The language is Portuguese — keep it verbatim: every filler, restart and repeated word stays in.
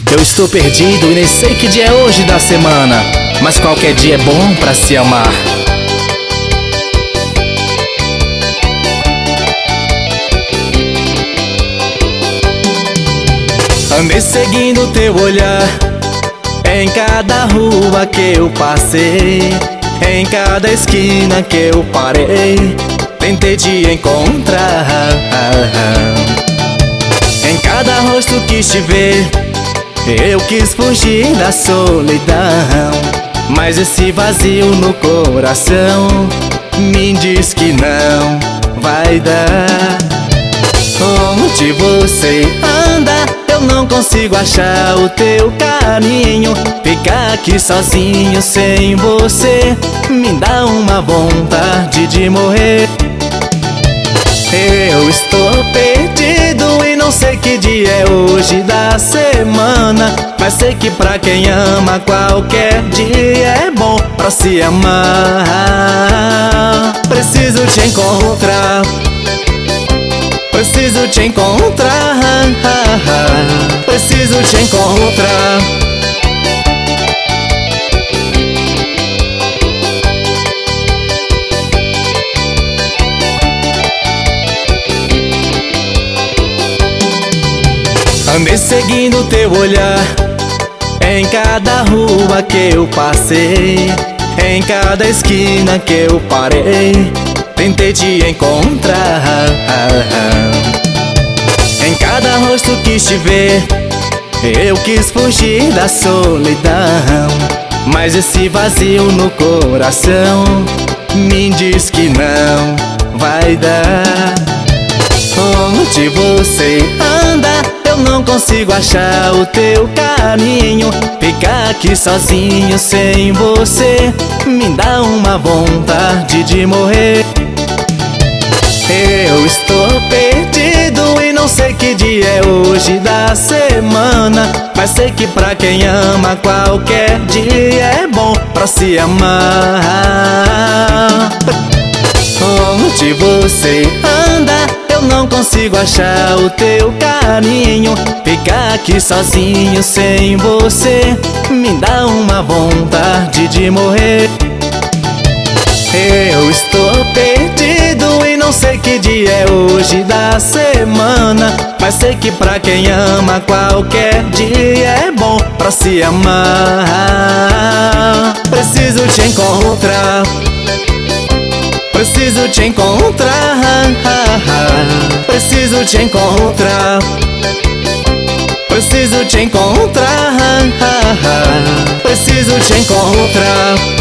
Eu estou perdido e nem sei que dia é hoje da semana, mas qualquer dia é bom pra se amar. Andei seguindo teu olhar em cada rua que eu passei, em cada esquina que eu parei, tentei te encontrar. Em cada rosto quis te ver, eu quis fugir da solidão, mas esse vazio no coração me diz que não vai dar. Onde você anda, eu não consigo achar o teu carinho. Ficar aqui sozinho sem você me dá uma vontade de morrer. Eu estou perdido e não sei que dia é hoje da semana, mas sei que pra quem ama qualquer dia é bom pra se amar. Preciso te encontrar, preciso te encontrar, preciso te encontrar. Andei seguindo teu olhar em cada rua que eu passei, em cada esquina que eu parei, tentei te encontrar. Em cada rosto quis te ver, eu quis fugir da solidão, mas esse vazio no coração me diz que não vai dar. Onde você anda, eu não consigo achar o teu carinho. Ficar aqui sozinho sem você me dá uma vontade de morrer. Eu estou perdido e não sei que dia é hoje da semana, mas sei que pra quem ama qualquer dia é bom pra se amar. Onde você anda, eu não consigo achar o teu carinho. Ficar aqui sozinho sem você me dá uma vontade de morrer. Eu estou perdido e não sei que dia é hoje da semana, mas sei que pra quem ama qualquer dia é bom pra se amar. Preciso te encontrar, preciso te encontrar, preciso te encontrar, preciso te encontrar, preciso te encontrar.